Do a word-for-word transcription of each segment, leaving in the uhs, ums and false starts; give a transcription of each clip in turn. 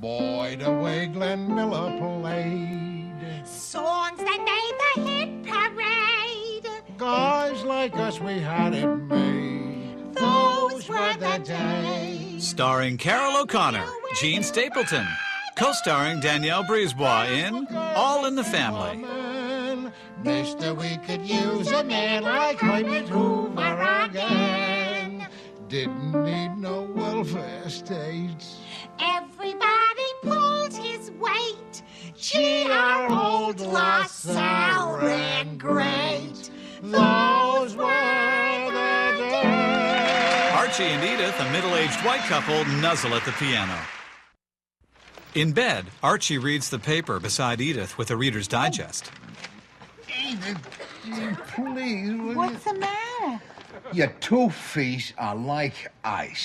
Boy, the way Glenn Miller played. Songs that made the hit parade. Guys like us, we had it made. Those were the days. Starring Carol O'Connor, Gene Stapleton. Co-starring Danielle Brisebois in All in the Family. Mister, we could use a man like Herbert Hoover again. Didn't need no welfare states. Everybody pulled his weight. Gee, our old LaSalle ran great. Those were the days. Archie and Edith, a middle-aged white couple, nuzzle at the piano. In bed, Archie reads the paper beside Edith with a Reader's Digest. Edith, please, will What's you... the matter? Your two feet are like ice.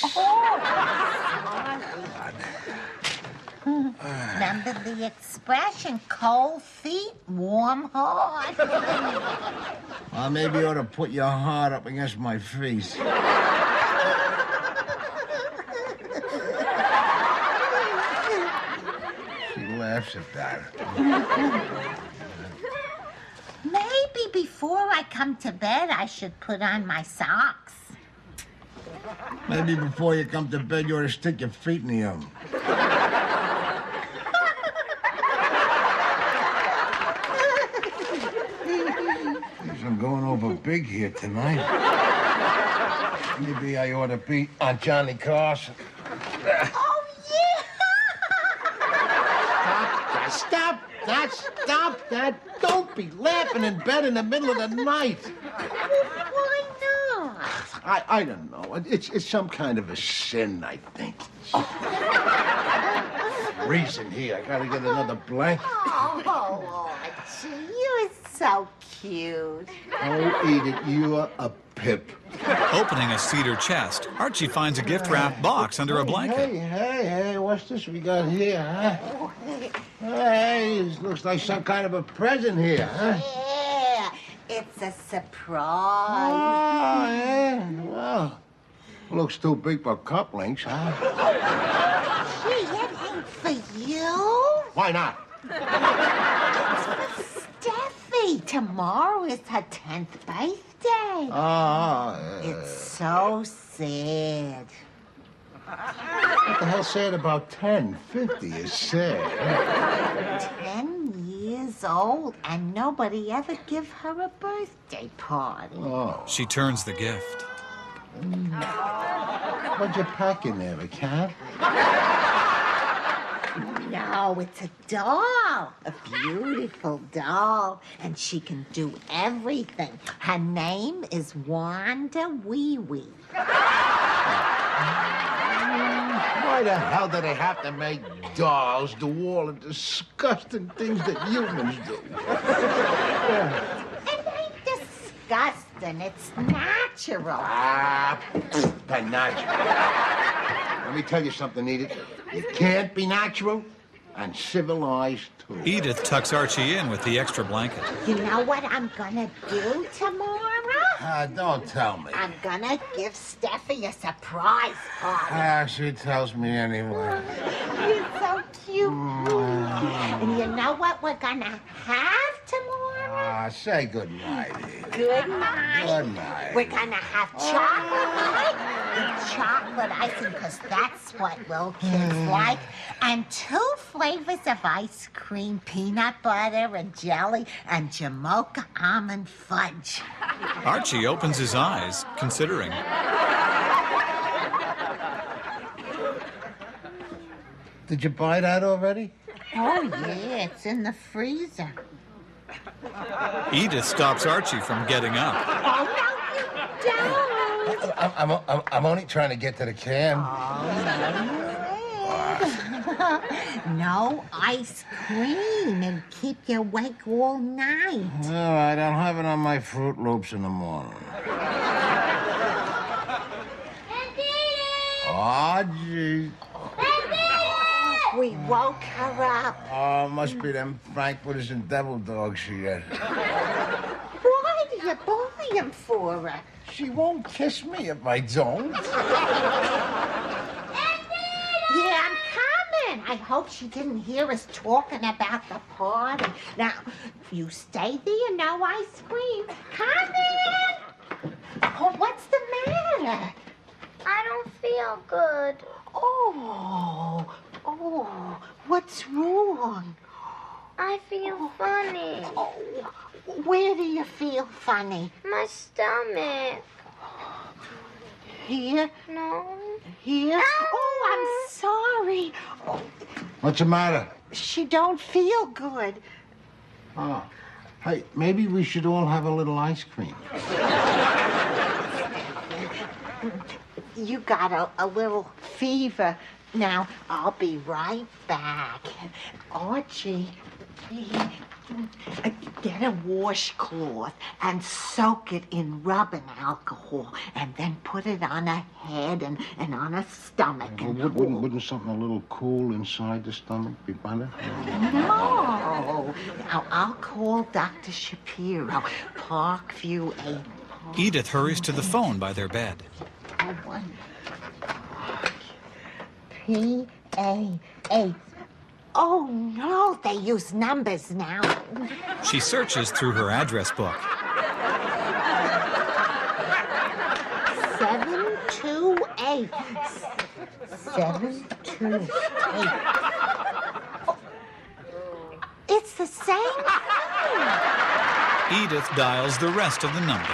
Remember the expression, cold feet, warm heart? Well, maybe you ought to put your heart up against my feet. She laughs at that. Maybe before I come to bed, I should put on my socks. Maybe before you come to bed, you ought to stick your feet in the oven. I'm going over big here tonight. Maybe I ought to be on Johnny Carson. Oh, yeah! Stop that! Stop that! Don't be laughing in bed in the middle of the night. Why not? I, I don't know. It's, it's some kind of a sin, I think. Reason here. I gotta get another blanket. Oh, Archie, you're so cute. Oh, Edith, you are a pip. Opening a cedar chest, Archie finds a gift-wrapped box under a blanket. Hey, hey, hey, what's this we got here, huh? Hey, this looks like some kind of a present here, huh? Yeah, it's a surprise. Oh, yeah, well, looks too big for cufflinks, huh? Gee, it ain't for you. Why not? It's for Steffi. Tomorrow is her tenth birthday. Oh, It's so sad. what the hell sad about ten? Fifty is sad. Ten years old, and nobody ever give her a birthday party. Oh. She turns the gift. What'd you pack in there, a cat? No, it's a doll. A beautiful doll. And she can do everything. Her name is Wanda Wee Wee. Why the hell do they have to make dolls do all the disgusting things that humans do? It ain't disgusting. It's natural. Ah, they're natural. Let me tell you something, Edith. You can't be natural and civilized, too. Edith tucks Archie in with the extra blanket. You know what I'm gonna do tomorrow? Ah, don't tell me. I'm gonna give Steffi a surprise party. Ah, she tells me anyway. You're so cute. And you know what we're gonna have tomorrow? Ah, say goodnight, Edith. Good night. Good night. We're gonna have chocolate night with chocolate icing, because that's what little kids like. And two flavors of ice cream, peanut butter and jelly, and Jamocha almond fudge. Archie opens his eyes, considering. Did you buy that already? Oh, yeah, it's in the freezer. Edith stops Archie from getting up. Oh, no, you don't. I'm, I'm, I'm, I'm only trying to get to the can. No ice cream and keep you awake all night. All right, I'll have it on my Fruit Loops in the morning. Oh, gee. We woke her up. Oh, must be them Frankfurters and devil dogs she had. Why do you buy them for her? She won't kiss me if I don't. Yeah, I'm coming. I hope she didn't hear us talking about the party. Now, you stay there, no ice cream. Come in. Oh, what's the matter? I don't feel good. Oh, oh, what's wrong? I feel funny. Oh, where do you feel funny? My stomach. Here? No. Here? Oh, I'm sorry. Oh, What's the matter? she don't feel good. Oh. Hey, maybe we should all have a little ice cream. You got a, a little fever. Now, I'll be right back. Archie, get a washcloth and soak it in rubbing alcohol and then put it on her head and, and on her stomach. Well, And, wouldn't, wouldn't, wouldn't something a little cool inside the stomach be better? No. Now, I'll call Doctor Shapiro, Parkview eight. Edith hurries to the phone by their bed. One. P A eight. Oh, no, they use numbers now. She searches through her address book. Seven two eight. Seven two eight. Oh, it's the same thing. Edith dials the rest of the number.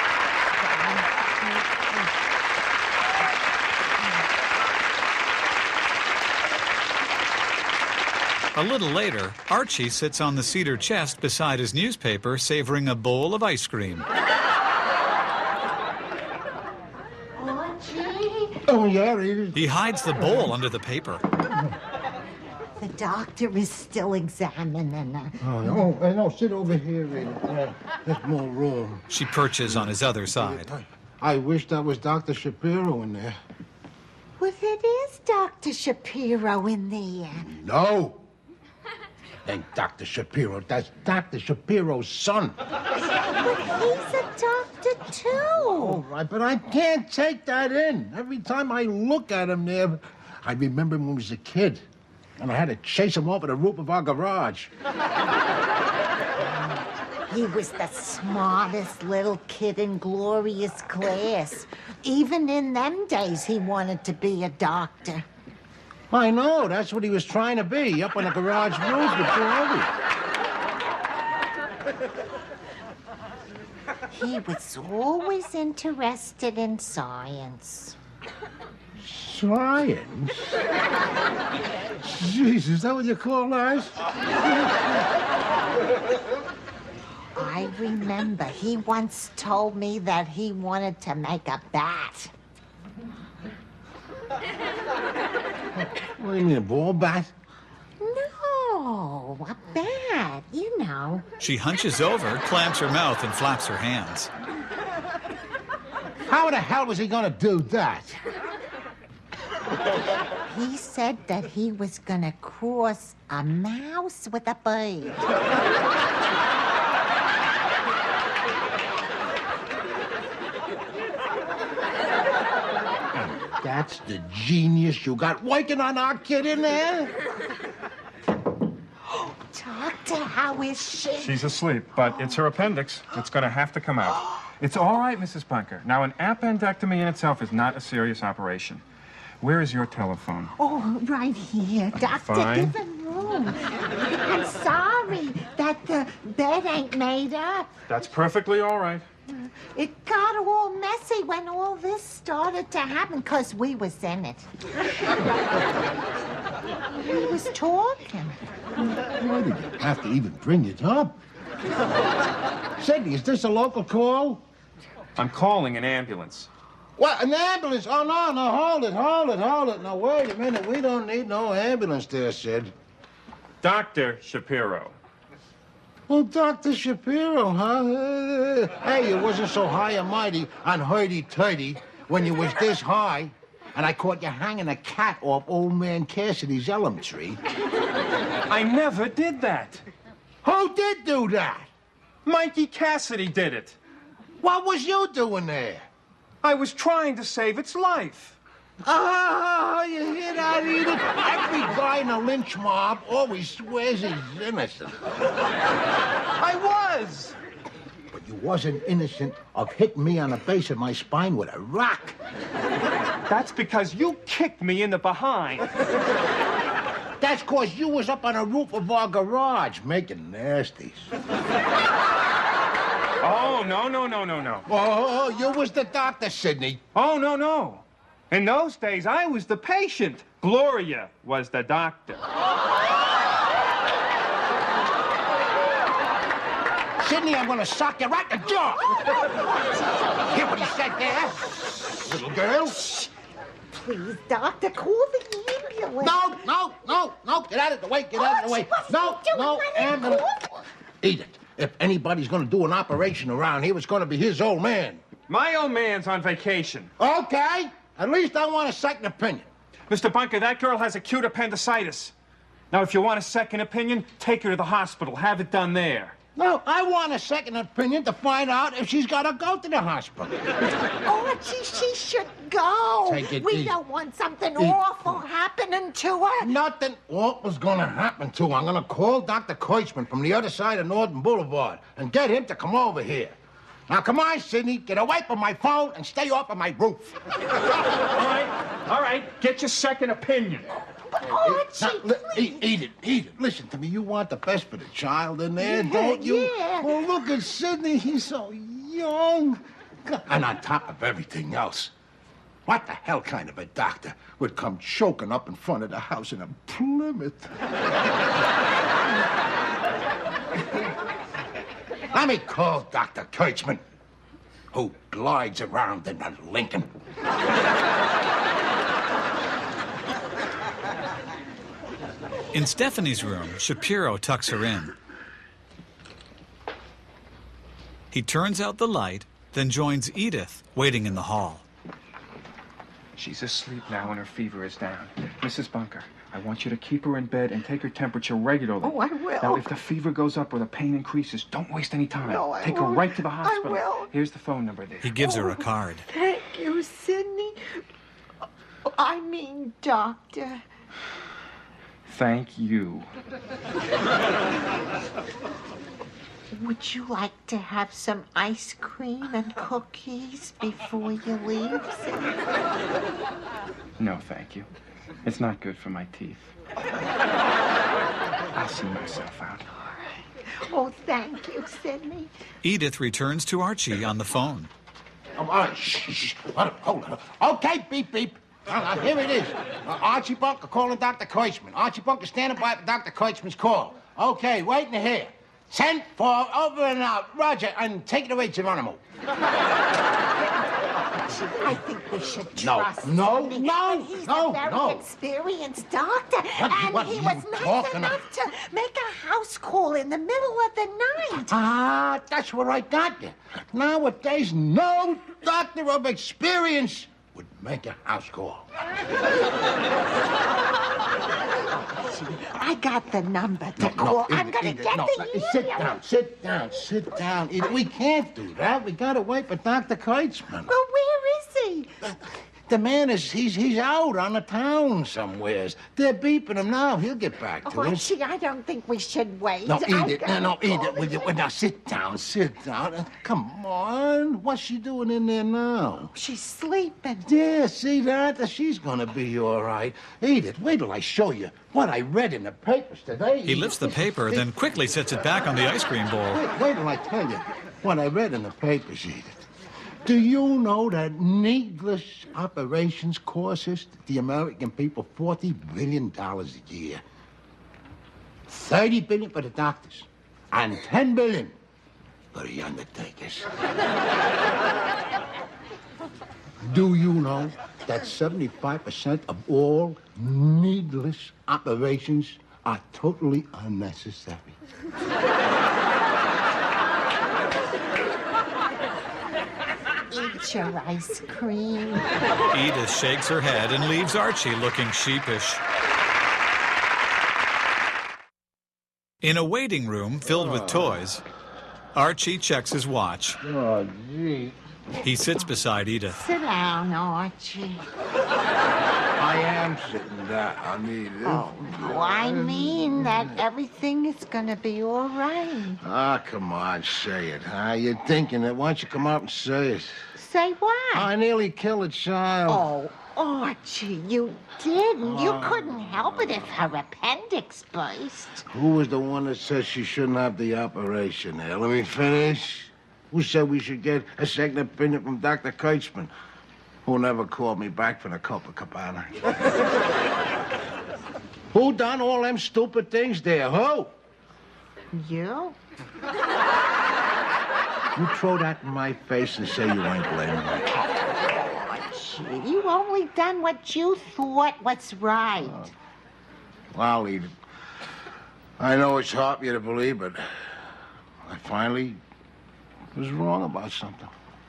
A little later, Archie sits on the cedar chest beside his newspaper, savoring a bowl of ice cream. Archie? Oh, yeah, Edith. He hides the bowl under the paper. The doctor is still examining her. Oh, no, oh, no, sit over here, Edith. Yeah, there's more room. She perches on his other side. I wish that was Doctor Shapiro in there. Well, it is Doctor Shapiro in there. No. Ain't Doctor Shapiro. That's Doctor Shapiro's son. But he's a doctor, too. All right, but I can't take that in. Every time I look at him there, I remember when he was a kid, and I had to chase him off of the roof of our garage. He was the smartest little kid in Gloria's class. Even in them days, he wanted to be a doctor. I know, that's what he was trying to be, up on the garage roof before we. He was always interested in science. Science? Jesus, is that what you call that? I remember he once told me that he wanted to make a bat. What do you mean, a ball bat? No, a bat, you know. She hunches over, clamps her mouth, and flaps her hands. How the hell was he gonna do that? He said that he was gonna cross a mouse with a bird. That's the genius you got working on our kid in there? Doctor, how is she? She's asleep, but it's her appendix. It's going to have to come out. It's all right, Missus Bunker. Now, an appendectomy in itself is not a serious operation. Where is your telephone? Oh, right here. Doctor, Fine. give him room. I'm sorry that the bed ain't made up. That's perfectly all right. It got all messy when all this started to happen because we was in it. We was talking. Why did you have to even bring it up? Sidney, is this a local call? I'm calling an ambulance. What, an ambulance? Oh, no, no, hold it, hold it, hold it. Now, wait a minute. We don't need no ambulance there, Sid. Doctor Shapiro. Well, Doctor Shapiro, huh? Hey, you wasn't so high and mighty on hurdy-turdy when you was this high, and I caught you hanging a cat off old man Cassidy's elm tree. I never did that. Who did do that? Mikey Cassidy did it. What was you doing there? I was trying to save its life. Oh, you hear that, Edith? Every guy in a lynch mob always swears he's innocent. I was. But you wasn't innocent of hitting me on the base of my spine with a rock. That's because you kicked me in the behind. That's because you was up on the roof of our garage making nasties. Oh, no, no, no, no, no. Oh, you was the doctor, Sidney. Oh, no, no. In those days, I was the patient. Gloria was the doctor. Sidney, I'm gonna sock you right in the jaw. Hear what he said there? Little girl? Please, Doctor, call the ambulance. No, no, no, no. Get out of the way. Get out of the way. No, no, ambulance. Edith, if anybody's gonna do an operation around here, it's gonna be his old man. My old man's on vacation. Okay. At least I want a second opinion. Mister Bunker, that girl has acute appendicitis. Now, if you want a second opinion, take her to the hospital. Have it done there. No, I want a second opinion to find out if she's got to go to the hospital. Archie, she should go. Take it we easy. don't want something Easy. awful happening to her. Nothing awful's gonna happen to her. I'm gonna call Doctor Kreutzmann from the other side of Northern Boulevard and get him to come over here. Now, come on, Sidney. Get away from my phone and stay off of my roof. All right, all right. Get your second opinion. But Archie, Now, li- please. eat, eat it, eat it. Listen to me. You want the best for the child in there, Yeah, don't you? yeah. Well, look at Sidney. He's so young. And on top of everything else, what the hell kind of a doctor would come choking up in front of the house in a Plymouth? Let me call Doctor Kreutzmann, who glides around in a Lincoln. In Stephanie's room, Shapiro tucks her in. He turns out the light, then joins Edith, waiting in the hall. She's asleep now and her fever is down. Missus Bunker, I want you to keep her in bed and take her temperature regularly. Oh, I will. Now, if the fever goes up or the pain increases, don't waste any time. No, I take her won't. right to the I hospital. will. Here's the phone number there. He gives her a card. Thank you, Sidney. I mean, Doctor. Thank you. Would you like to have some ice cream and cookies before you leave, Sidney? No, thank you. It's not good for my teeth. I'll see myself out. Oh, thank you, Sidney. Edith returns to Archie on the phone. Oh, all right, shh, shh, hold it, hold it. Okay, beep, beep. Uh, uh, here it is. Uh, Archie Bunker calling Doctor Kreutzmann. Archie Bunker standing by for Doctor Kreutzmann's call. Okay, waiting to hear. Send for over and out. Roger, and take it away, Geronimo. I think we should No, trust no, Sidney. no, And he's no, a very no. experienced doctor. What- and what he are was you nice talking enough to make a house call in the middle of the night. Ah, that's where I got you. Nowadays, no doctor of experience would make a house call. I got the number to No, call. no, I'm Edith, going to Edith, get no, the no, email. Sit down, sit down, sit down. Edith, we can't do that. We gotta wait for Doctor Kreutzmann. Well, where is he? The man is, he's he's out on the town somewheres. They're beeping him now. He'll get back to Oh, us. Archie, I don't think we should wait. No, I've Edith, gotta no, no, call Edith, will you, him. well, now sit down, sit down. Uh, Come on, what's she doing in there now? She's sleeping. Yeah, see that? She's gonna be all right. Edith, wait till I show you what I read in the papers today. He lifts the paper, then quickly sets it back on the ice cream bowl. Wait, wait till I tell you what I read in the papers, Edith. Do you know that needless operations cost us, the American people, forty billion dollars a year? thirty billion dollars for the doctors and ten billion dollars for the undertakers. Do you know that seventy-five percent of all needless operations are totally unnecessary? Eat your ice cream. Edith shakes her head and leaves Archie looking sheepish. In a waiting room filled with toys, Archie checks his watch. Oh, gee. He sits beside Edith. Sit down, Archie. I am sitting down, Edith. Oh, no, I mean that everything is gonna be all right. Ah, come on, say it, huh? You're thinking it. Why don't you come out and say it? Say what? I nearly killed a child. Oh, Archie, you didn't. You couldn't help it if her appendix burst. Who was the one that said she shouldn't have the operation there? Let me finish. Who said we should get a second opinion from Doctor Kurtzman, who never called me back from the Copacabana? Who done all them stupid things there? Who? You? You throw that in my face and say you ain't blaming me. Archie, you only done what you thought was right. Uh, well, Edith, I know it's hard for you to believe, but I finally was wrong about something.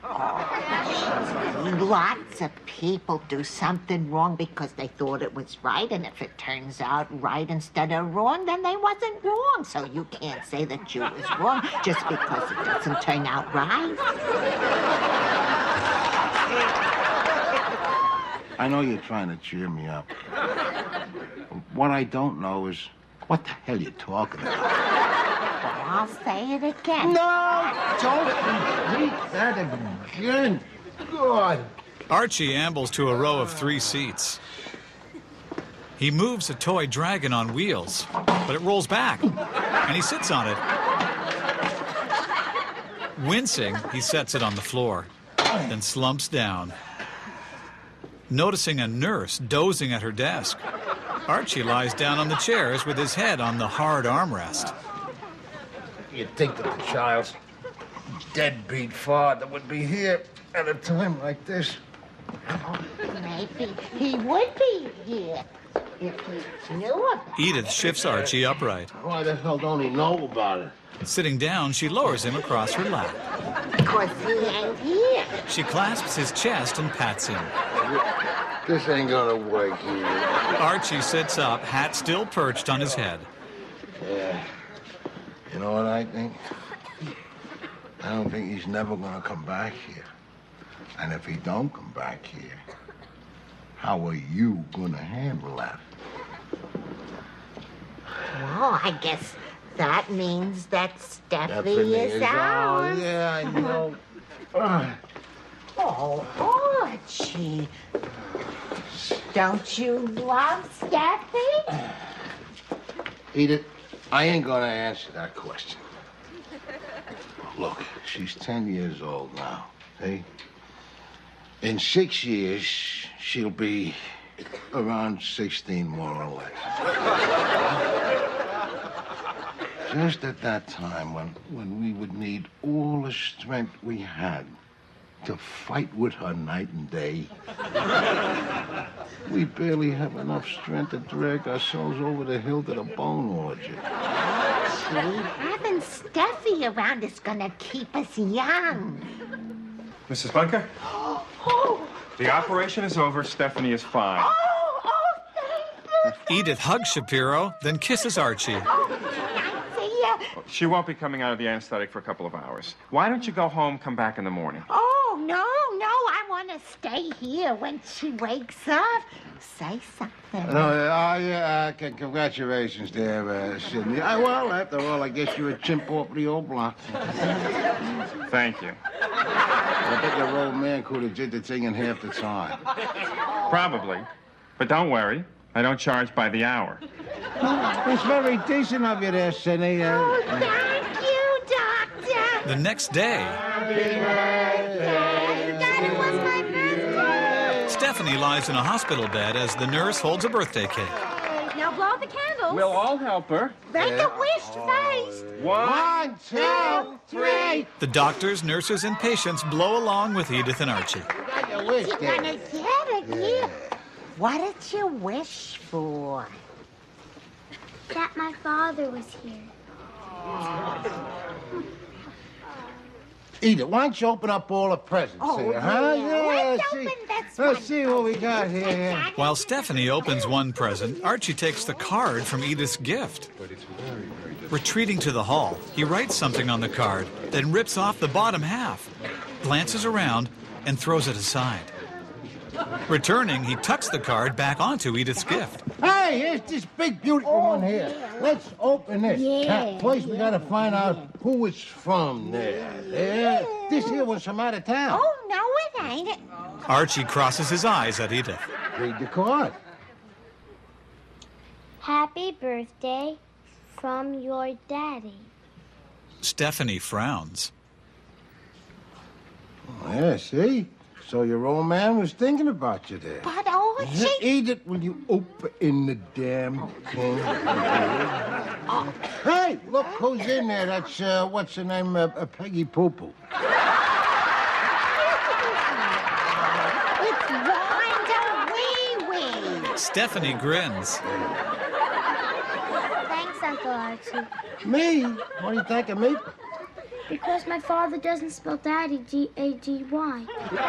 Lots of people do something wrong because they thought it was right, and if it turns out right instead of wrong, then they wasn't wrong. So you can't say that you was wrong just because it doesn't turn out right. I know you're trying to cheer me up. What I don't know is what the hell you're talking about. Well, I'll say it again. No, don't repeat that again. God. Archie ambles to a row of three seats. He moves a toy dragon on wheels, but it rolls back, and he sits on it. Wincing, he sets it on the floor, then slumps down. Noticing a nurse dozing at her desk, Archie lies down on the chairs with his head on the hard armrest. You'd think that the child's deadbeat father would be here at a time like this. Maybe he would be here if he knew about it. Edith shifts Archie upright. Why the hell don't he know about it? Sitting down, she lowers him across her lap. Because he ain't here. She clasps his chest and pats him. This ain't gonna work, Edith. Archie sits up, hat still perched on his head. Yeah. You know what I think? I don't think he's never gonna come back here. And if he don't come back here, how are you gonna handle that? Well, I guess that means that Steffi Stephanie is ours. Oh, yeah, I know. Uh, Oh, Archie. Don't you love Steffi? Edith, I ain't gonna answer that question. Look, she's ten years old now, hey? In six years, she'll be around sixteen, more or less. Just at that time when, when we would need all the strength we had to fight with her night and day. We barely have enough strength to drag ourselves over the hill to the bone orchard. Archie, having Steffi around is gonna keep us young. Missus Bunker? Oh, The operation is over. Stephanie is fine. oh, oh, thank you. Edith hugs Shapiro, then kisses Archie. Oh, can I see you? She won't be coming out of the anesthetic for a couple of hours. Why don't you go home, come back in the morning? Oh, no, no, I want to stay here when she wakes up. Say something. No, uh, yeah, uh, c- congratulations there, uh, Sidney. Uh, well, after all, I guess you're a chimp off the old block. Thank you. I bet your old man could have did the thing in half the time. Probably. But don't worry. I don't charge by the hour. It's very decent of you there, Sidney. Uh, Oh, thank you, Doctor. The next day, Dad, it was my birthday. Stephanie lies in a hospital bed as the nurse holds a birthday cake. Now blow the candles. We'll all help her. Make a wish first. One, two, three. The doctors, nurses, and patients blow along with Edith and Archie. You got your wish You're there. gonna get it, yeah. What did you wish for? That my father was here. Edith, why don't you open up all the presents Oh, here, yeah. huh? Let's see. open this Let's one see what we got here. While Stephanie opens one present, Archie takes the card from Edith's gift. Retreating to the hall, he writes something on the card, then rips off the bottom half. glances around, and throws it aside. Returning, he tucks the card back onto Edith's gift. Hey, here's this big, beautiful one here. Let's open this. Yeah, Now, first, we gotta find out who it's from there. Yeah, this here was from out of town. Oh, no, it ain't. Archie crosses his eyes at Edith. Read the card. Happy birthday from your daddy. Stephanie frowns. Oh, yeah, see? So your old man was thinking about you there. But Archie... Edith, will you open the damn thing? Hey, look who's in there. That's, uh, what's her name? Uh, uh, Peggy Poo Poo. It's Wanda Wee Wee. Stephanie grins. Thanks, Uncle Archie. Me? What do you think of me? Because my father doesn't spell daddy G A G Y.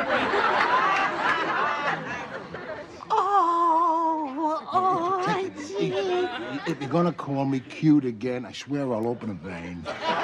Oh, Archie. If you're gonna call me cute again, I swear I'll open a vein.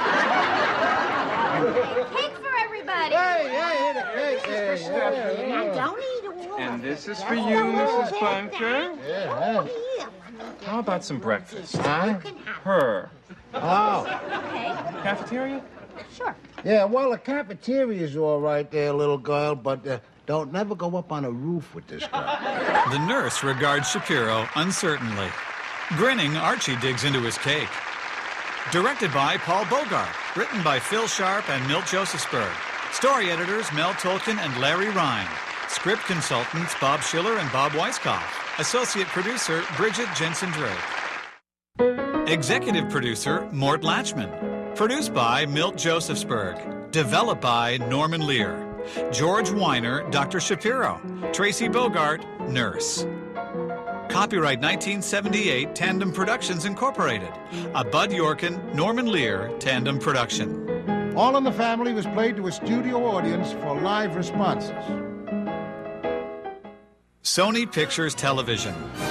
Cake for everybody. Hey, hey, hey, hey, hey, Now, don't eat all. And this is for you, Missus Bunker. yeah. How about some breakfast? Huh? Her. Oh. Cafeteria? Sure. Yeah, well, the cafeteria's all right there, little girl, but uh, don't never go up on a roof with this guy. The nurse regards Shapiro uncertainly. Grinning, Archie digs into his cake. Directed by Paul Bogart. Written by Phil Sharp and Milt Josephsberg. Story editors Mel Tolkien and Larry Ryan. Script consultants Bob Schiller and Bob Weisskopf. Associate producer Bridget Jensen-Drake. Executive producer Mort Lachman. Produced by Milt Josephsberg. Developed by Norman Lear. George Weiner, Doctor Shapiro. Tracy Bogart, nurse. Copyright nineteen seventy-eight, Tandem Productions Incorporated. A Bud Yorkin, Norman Lear tandem production. All in the Family was played to a studio audience for live responses. Sony Pictures Television.